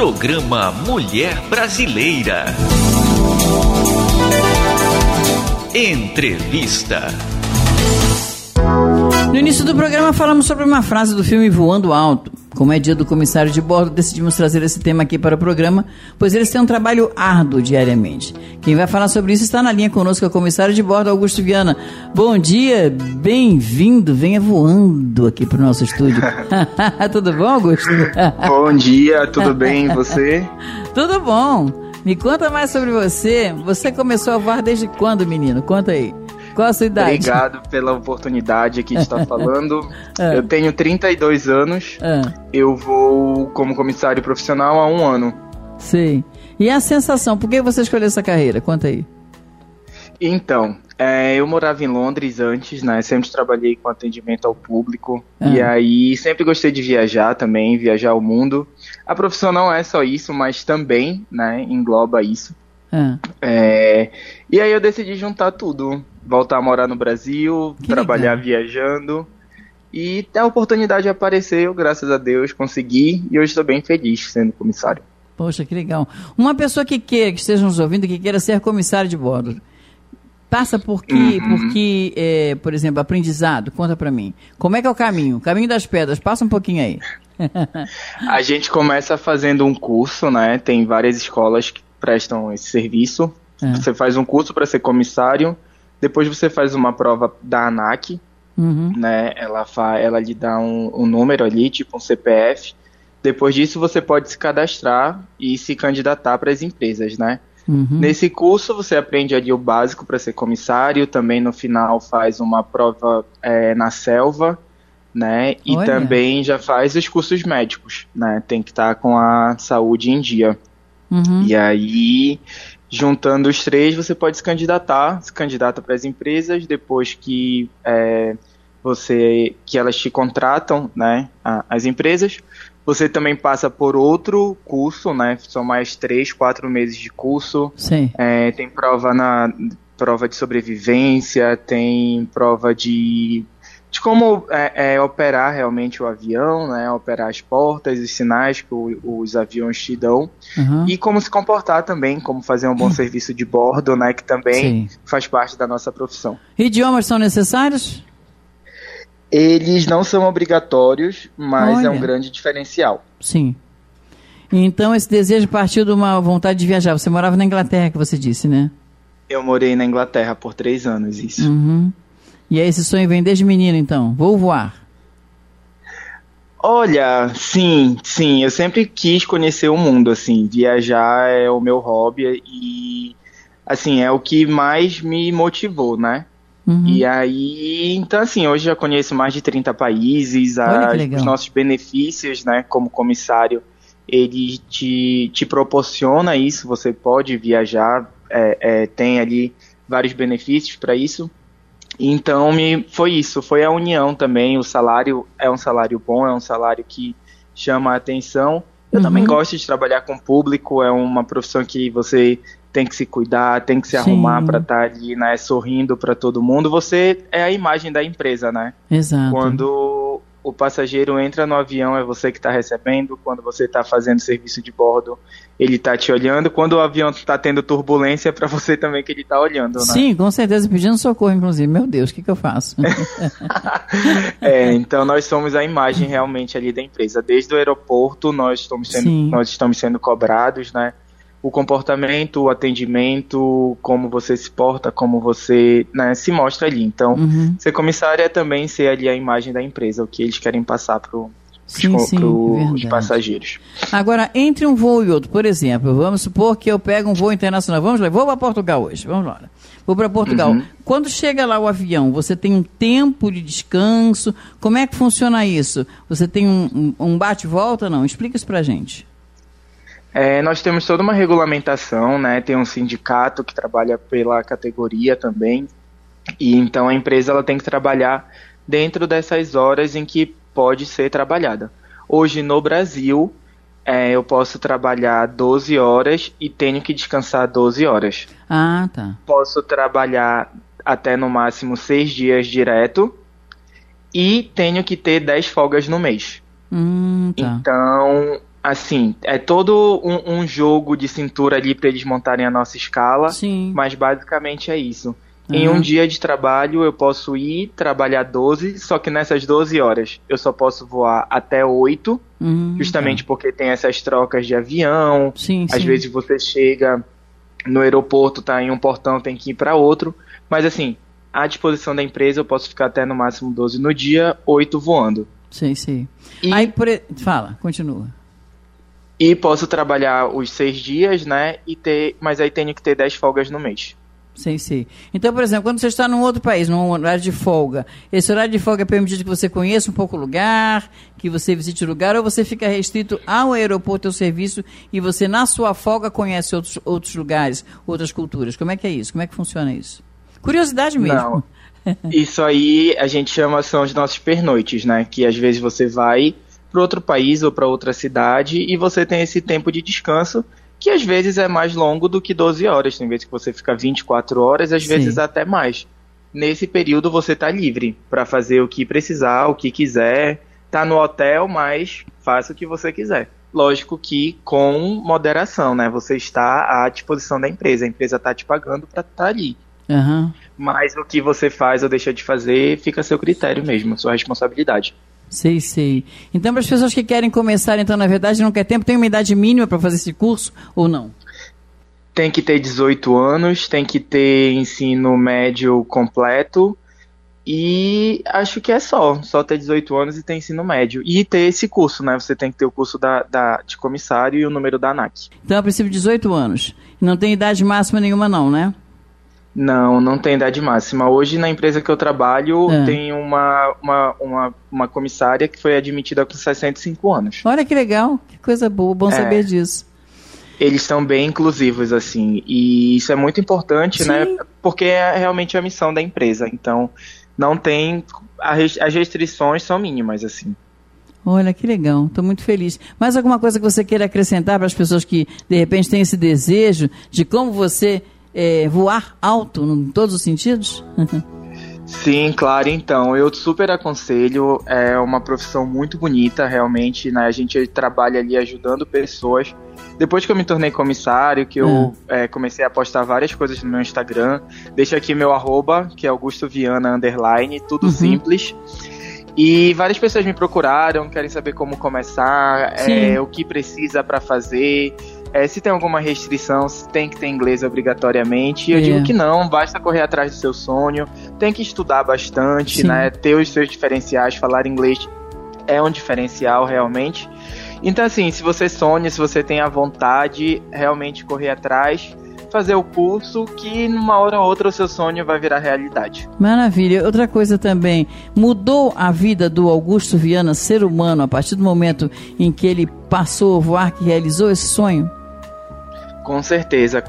Programa Mulher Brasileira. Entrevista. No início do programa falamos sobre uma frase do filme Voando Alto. Como é dia do comissário de bordo, decidimos trazer esse tema aqui para o programa, pois eles têm um trabalho árduo diariamente. Quem vai falar sobre isso está na linha conosco, é o comissário de bordo, Augusto Viana. Bom dia, bem-vindo, venha voando aqui para o nosso estúdio. Tudo bom, Augusto? Bom dia, tudo bem, e você? Tudo bom. Me conta mais sobre você. Você começou a voar desde quando, menino? Conta aí. Qual a sua idade? Obrigado pela oportunidade aqui de estar falando. Eu tenho 32 anos. Eu vou como comissário profissional há 1 ano. Sim. E a sensação? Por que você escolheu essa carreira? Conta aí. Então, eu morava em Londres antes, né? Sempre trabalhei com atendimento ao público. E aí sempre gostei de viajar também, viajar o mundo. A profissão não é só isso, mas também, né, engloba isso. E aí eu decidi juntar tudo. Voltar a morar no Brasil, trabalhar viajando. E a oportunidade apareceu, graças a Deus, consegui. E hoje estou bem feliz sendo comissário. Poxa, que legal. Uma pessoa que esteja nos ouvindo, que queira ser comissário de bordo, passa por por exemplo, aprendizado? Conta pra mim. Como é que é o caminho? O caminho das pedras, passa um pouquinho aí. A gente começa fazendo um curso, né? Tem várias escolas que prestam esse serviço. Você faz um curso para ser comissário. Depois você faz uma prova da ANAC, né? Ela lhe dá um número ali, tipo um CPF. Depois disso você pode se cadastrar e se candidatar para as empresas, né? Nesse curso você aprende ali o básico para ser comissário. Também no final faz uma prova na selva, né? E também já faz os cursos médicos, né? Tem que estar com a saúde em dia. E aí, juntando os 3, você pode se candidata para as empresas. Depois que elas te contratam, né, as empresas, você também passa por outro curso, né, são mais 3, 4 meses de curso. Sim. Tem prova de sobrevivência, tem prova de como operar realmente o avião, né, operar as portas, os sinais que os aviões te dão, e como se comportar também, como fazer um bom serviço de bordo, né, que também faz parte da nossa profissão. Idiomas são necessários? Eles não são obrigatórios, mas é um grande diferencial. Sim. Então esse desejo partiu de uma vontade de viajar. Você morava na Inglaterra, que você disse, né? Eu morei na Inglaterra por 3 anos, isso. E aí esse sonho vem desde menino, então? Vou voar. Olha, sim, eu sempre quis conhecer o mundo, assim, viajar é o meu hobby e, assim, é o que mais me motivou, né? E aí, então, assim, hoje já conheço mais de 30 países, os nossos benefícios, né, como comissário, ele te proporciona isso, você pode viajar, tem ali vários benefícios para isso. Então foi a união também. O salário é um salário bom, é um salário que chama a atenção. Eu também gosto de trabalhar com o público, é uma profissão que você tem que se cuidar, tem que se arrumar para estar ali, né, sorrindo para todo mundo. Você é a imagem da empresa, né? Exato. Quando o passageiro entra no avião, é você que está recebendo. Quando você está fazendo serviço de bordo, ele está te olhando. Quando o avião está tendo turbulência, é para você também que ele está olhando, né? Sim, com certeza, pedindo socorro, inclusive. Meu Deus, o que eu faço? Então nós somos a imagem realmente ali da empresa. Desde o aeroporto, nós estamos sendo cobrados, né? O comportamento, o atendimento, como você se porta, como você, né, se mostra ali. Então, ser comissário é também ser ali a imagem da empresa, o que eles querem passar para os passageiros. Agora, entre um voo e outro, por exemplo, vamos supor que eu pego um voo internacional. Vamos lá, vou para Portugal hoje, vamos lá. Vou para Portugal. Quando chega lá o avião, você tem um tempo de descanso? Como é que funciona isso? Você tem um bate-volta? Não, explica isso para a gente. Nós temos toda uma regulamentação, né? Tem um sindicato que trabalha pela categoria também, e então a empresa ela tem que trabalhar dentro dessas horas em que pode ser trabalhada. Hoje no Brasil, eu posso trabalhar 12 horas e tenho que descansar 12 horas. Ah, tá. Posso trabalhar até no máximo 6 dias direto e tenho que ter 10 folgas no mês. Tá. Então, Assim, é todo um jogo de cintura ali para eles montarem a nossa escala, Sim. Mas basicamente é isso. Em um dia de trabalho eu posso ir trabalhar 12, só que nessas 12 horas eu só posso voar até 8, justamente porque tem essas trocas de avião, às vezes você chega no aeroporto, tá em um portão, tem que ir para outro, mas assim, à disposição da empresa eu posso ficar até no máximo 12 no dia, 8 voando. Sim. Aí, fala, continua. E posso trabalhar os 6 dias, né? Mas aí tenho que ter 10 folgas no mês. Sim. Então, por exemplo, quando você está num outro país, num horário de folga, esse horário de folga é permitido que você conheça um pouco o lugar, que você visite o lugar, ou você fica restrito ao aeroporto, ao serviço, e você, na sua folga, conhece outros lugares, outras culturas? Como é que é isso? Como é que funciona isso? Curiosidade mesmo. Não. Isso aí a gente são os nossos pernoites, né? Que às vezes você vai para outro país ou para outra cidade e você tem esse tempo de descanso que às vezes é mais longo do que 12 horas. Tem vezes que você fica 24 horas, às vezes até mais. Nesse período você tá livre para fazer o que precisar, o que quiser. Tá no hotel, mas faça o que você quiser. Lógico que com moderação, né? Você está à disposição da empresa. A empresa tá te pagando para estar ali. Mas o que você faz ou deixa de fazer fica a seu critério mesmo, a sua responsabilidade. Sei. Então, para as pessoas que querem começar, então, na verdade, não quer tempo, tem uma idade mínima para fazer esse curso ou não? Tem que ter 18 anos, tem que ter ensino médio completo e acho que é só ter 18 anos e ter ensino médio. E ter esse curso, né? Você tem que ter o curso de comissário e o número da ANAC. Então, a princípio, 18 anos. Não tem idade máxima nenhuma não, né? Não tem idade máxima. Hoje, na empresa que eu trabalho, tem uma comissária que foi admitida com 65 anos. Olha que legal, que coisa boa, bom saber disso. Eles são bem inclusivos, assim, e isso é muito importante, né? Porque é realmente a missão da empresa. Então, não tem... As restrições são mínimas, assim. Olha, que legal, estou muito feliz. Mais alguma coisa que você queira acrescentar para as pessoas que, de repente, têm esse desejo de como você... voar alto em todos os sentidos? Sim, claro, então, eu super aconselho, é uma profissão muito bonita, realmente, né, a gente trabalha ali ajudando pessoas. Depois que eu me tornei comissário, que eu comecei a postar várias coisas no meu Instagram, deixo aqui meu @, que é AugustoViana_, tudo simples. E várias pessoas me procuraram, querem saber como começar, o que precisa para fazer, se tem alguma restrição, se tem que ter inglês obrigatoriamente. Eu digo que não, basta correr atrás do seu sonho, tem que estudar bastante, né? Ter os seus diferenciais, falar inglês é um diferencial realmente. Então assim, se você sonha, se você tem a vontade, realmente correr atrás, fazer o curso, que numa hora ou outra o seu sonho vai virar realidade. Maravilha. Outra coisa também, mudou a vida do Augusto Viana, ser humano, a partir do momento em que ele passou a voar, que realizou esse sonho? Com certeza,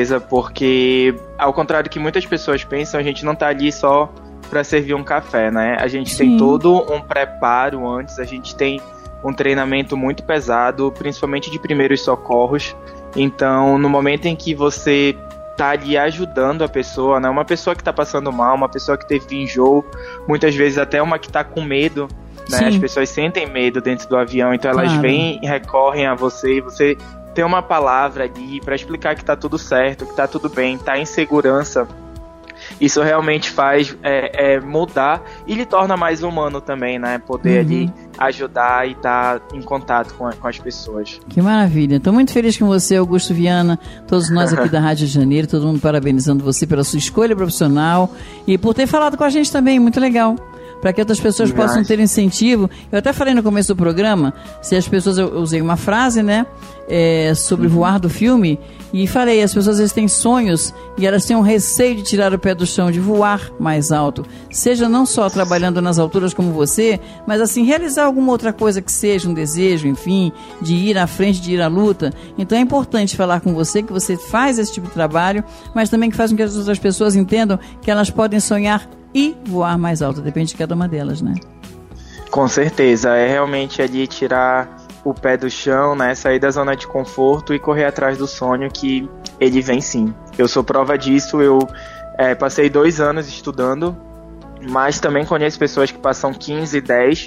porque ao contrário do que muitas pessoas pensam, a gente não tá ali só para servir um café, né? A gente tem todo um preparo antes, a gente tem um treinamento muito pesado, principalmente de primeiros socorros. Então, no momento em que você tá ali ajudando a pessoa, né? Uma pessoa que tá passando mal, uma pessoa que teve enjoo, muitas vezes até uma que tá com medo, né? As pessoas sentem medo dentro do avião, então elas vêm e recorrem a você, e você tem uma palavra ali para explicar que tá tudo certo, que tá tudo bem, tá em segurança. Isso realmente faz mudar e lhe torna mais humano também, né? Poder ali ajudar e estar em contato com as pessoas. Que maravilha. Estou muito feliz com você, Augusto Viana, todos nós aqui da Rádio de Janeiro, todo mundo parabenizando você pela sua escolha profissional e por ter falado com a gente também, muito legal. Para que outras pessoas possam ter incentivo. Eu até falei no começo do programa, se as pessoas, eu usei uma frase, né, sobre voar do filme, e falei, as pessoas às vezes têm sonhos e elas têm um receio de tirar o pé do chão, de voar mais alto, seja não só trabalhando nas alturas como você, mas assim, realizar alguma outra coisa que seja um desejo, enfim, de ir à frente, de ir à luta. Então é importante falar com você, que você faz esse tipo de trabalho, mas também que faz com que as outras pessoas entendam que elas podem sonhar e voar mais alto, depende de cada uma delas, né? Com certeza, é realmente ali tirar o pé do chão, né, sair da zona de conforto e correr atrás do sonho, que ele vem sim. Eu sou prova disso, eu passei 2 anos estudando, mas também conheço pessoas que passam 15, 10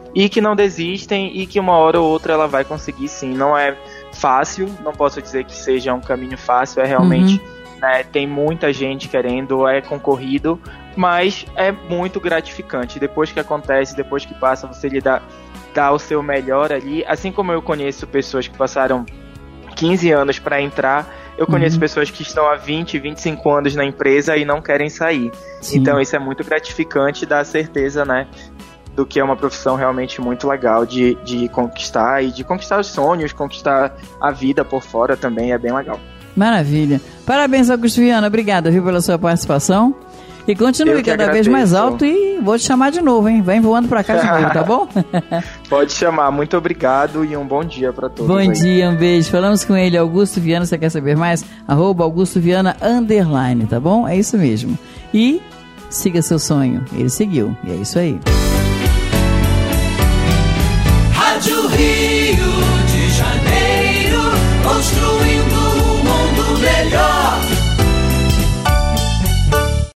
e que não desistem e que uma hora ou outra ela vai conseguir sim. Não é fácil, não posso dizer que seja um caminho fácil, é realmente, né, tem muita gente querendo, é concorrido, mas é muito gratificante. Depois que acontece, depois que passa, você lhe dá o seu melhor ali, assim como eu conheço pessoas que passaram 15 anos para entrar, eu conheço pessoas que estão há 20, 25 anos na empresa e não querem sair. Sim. Então isso é muito gratificante, dá certeza, né, do que é uma profissão realmente muito legal de conquistar, e de conquistar os sonhos, conquistar a vida por fora também, é bem legal. Maravilha. Parabéns, Augusto Viana, obrigada, viu, pela sua participação. E continue cada vez mais alto e vou te chamar de novo, hein? Vem voando pra cá de novo, tá bom? Pode chamar. Muito obrigado e um bom dia pra todos. Bom dia, um beijo. Falamos com ele, Augusto Viana. Você quer saber mais? @AugustoViana_, tá bom? É isso mesmo. E siga seu sonho. Ele seguiu. E é isso aí.